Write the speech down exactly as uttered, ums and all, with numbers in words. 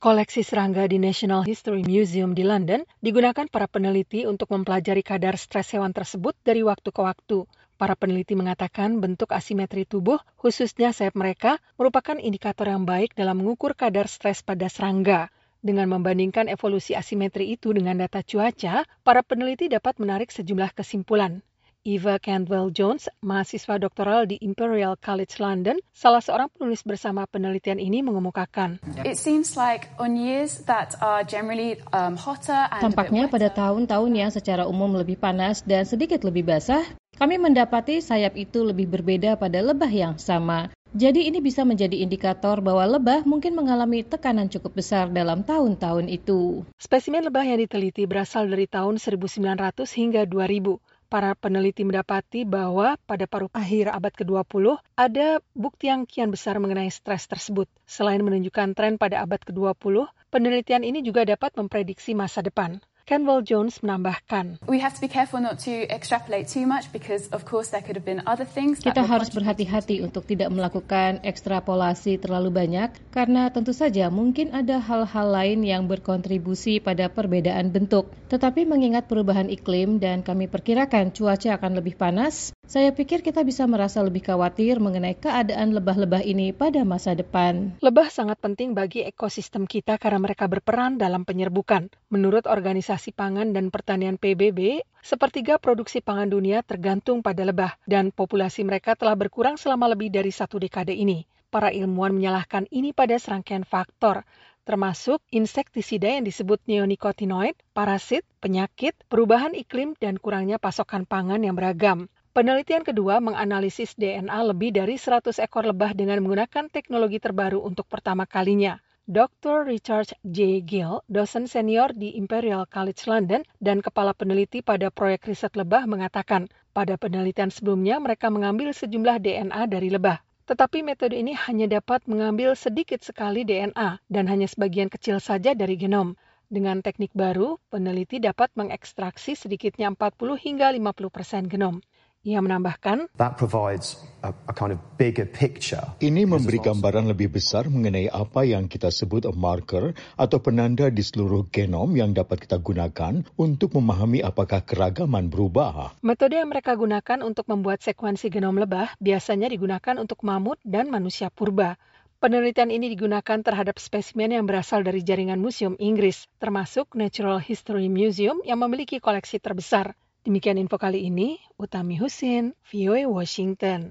Koleksi serangga di National History Museum di London digunakan para peneliti untuk mempelajari kadar stres hewan tersebut dari waktu ke waktu. Para peneliti mengatakan bentuk asimetri tubuh, khususnya sayap mereka, merupakan indikator yang baik dalam mengukur kadar stres pada serangga. Dengan membandingkan evolusi asimetri itu dengan data cuaca, para peneliti dapat menarik sejumlah kesimpulan. Eva Cantwell-Jones, mahasiswa doktoral di Imperial College London, salah seorang penulis bersama penelitian ini mengemukakan. It seems like on years that are generally um, hotter and Tampaknya pada tahun-tahun yang secara umum lebih panas dan sedikit lebih basah, kami mendapati sayap itu lebih berbeda pada lebah yang sama. Jadi ini bisa menjadi indikator bahwa lebah mungkin mengalami tekanan cukup besar dalam tahun-tahun itu. Spesimen lebah yang diteliti berasal dari tahun seribu sembilan ratus hingga dua ribu. Para peneliti mendapati bahwa pada paruh akhir abad ke dua puluh ada bukti yang kian besar mengenai stres tersebut. Selain menunjukkan tren pada abad ke dua puluh, penelitian ini juga dapat memprediksi masa depan. Cantwell-Jones menambahkan, We have to be careful not to extrapolate too much because of course there could have been other things. Kita harus berhati-hati untuk tidak melakukan ekstrapolasi terlalu banyak karena tentu saja mungkin ada hal-hal lain yang berkontribusi pada perbedaan bentuk. Tetapi mengingat perubahan iklim dan kami perkirakan cuaca akan lebih panas, saya pikir kita bisa merasa lebih khawatir mengenai keadaan lebah-lebah ini pada masa depan. Lebah sangat penting bagi ekosistem kita karena mereka berperan dalam penyerbukan. Menurut Organisasi Pangan dan Pertanian P B B, sepertiga produksi pangan dunia tergantung pada lebah dan populasi mereka telah berkurang selama lebih dari satu dekade ini. Para ilmuwan menyalahkan ini pada serangkaian faktor, termasuk insektisida yang disebut neonicotinoid, parasit, penyakit, perubahan iklim, dan kurangnya pasokan pangan yang beragam. Penelitian kedua menganalisis D N A lebih dari seratus ekor lebah dengan menggunakan teknologi terbaru untuk pertama kalinya. doktor Richard J. Gill, dosen senior di Imperial College London dan kepala peneliti pada proyek riset lebah mengatakan, pada penelitian sebelumnya mereka mengambil sejumlah D N A dari lebah. Tetapi metode ini hanya dapat mengambil sedikit sekali D N A dan hanya sebagian kecil saja dari genom. Dengan teknik baru, peneliti dapat mengekstraksi sedikitnya empat puluh hingga lima puluh persen genom. Ia menambahkan, That provides a, a kind of bigger picture. Ini memberi gambaran lebih besar mengenai apa yang kita sebut a marker atau penanda di seluruh genom yang dapat kita gunakan untuk memahami apakah keragaman berubah. Metode yang mereka gunakan untuk membuat sekuensi genom lebah biasanya digunakan untuk mamut dan manusia purba. Penelitian ini digunakan terhadap spesimen yang berasal dari jaringan museum Inggris, termasuk Natural History Museum yang memiliki koleksi terbesar. Demikian info kali ini, Utami Husin, V O A Washington.